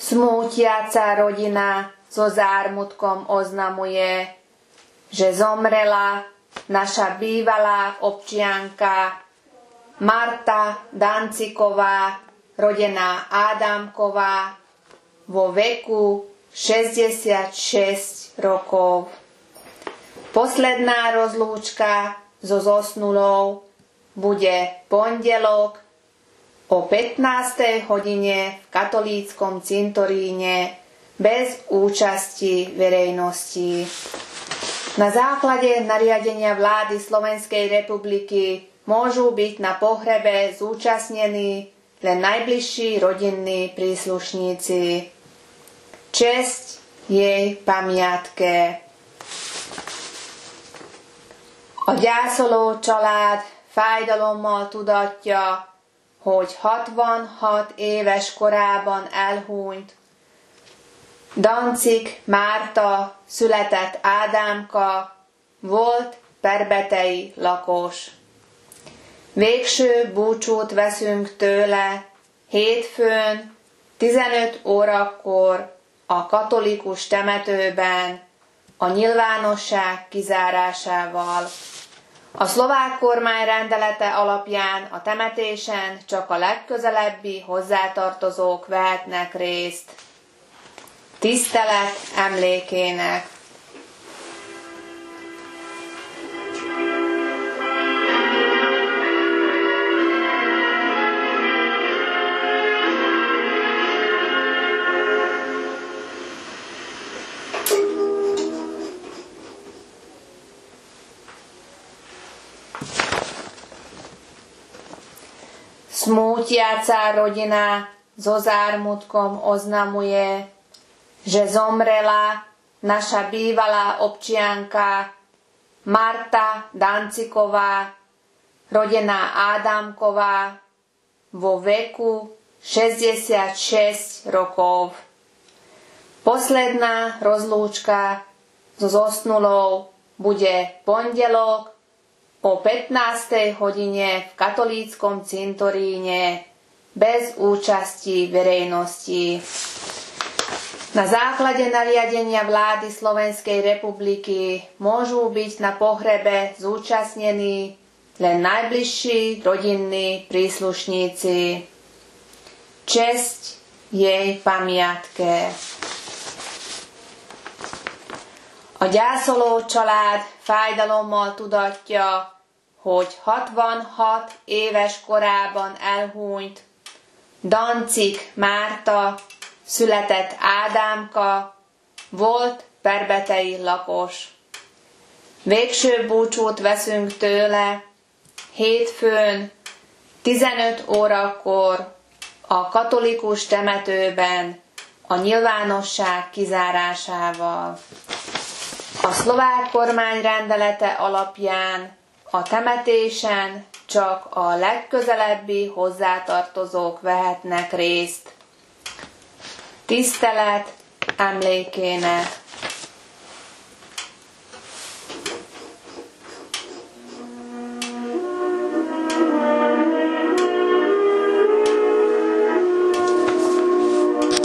Smútiaca rodina so zármutkom oznamuje, že zomrela naša bývalá občianka Marta Danciková, rodená Ádámková, vo veku 66 rokov. Posledná rozlúčka so zosnulou bude pondelok o 15. hodine v katolíckom cintoríne bez účasti verejnosti. Na základe nariadenia vlády Slovenskej republiky môžu byť na pohrebe zúčastnení len najbližší rodinní príslušníci. Česť jej pamiatke. A gyászoló család fájdalommal tudatja, hogy 66 éves korában elhunyt Dancik Márta született Ádámka, volt perbetei lakos. Végső búcsút veszünk tőle hétfőn 15 órakor a katolikus temetőben a nyilvánosság kizárásával. A szlovák kormány rendelete alapján a temetésen csak a legközelebbi hozzátartozók vehetnek részt. Tisztelet emlékének. Smútiaca rodina so zármutkom oznamuje, že zomrela naša bývalá občianka Marta Danciková, rodená Ádámková, vo veku 66 rokov. Posledná rozlúčka so zosnulou bude pondelok o 15. hodine v katolíckom cintoríne bez účasti verejnosti. Na základe nariadenia vlády Slovenskej republiky môžu byť na pohrebe zúčastnení len najbližší rodinní príslušníci. Česť jej pamiatke. A gyászoló család fájdalommal tudatja, hogy 66 éves korában elhunyt Dancik Márta, született Ádámka, volt perbetei lakos. Végső búcsút veszünk tőle hétfőn 15 órakor a katolikus temetőben a nyilvánosság kizárásával. A szlovák kormány rendelete alapján a temetésen csak a legközelebbi hozzátartozók vehetnek részt. Tisztelet emlékének.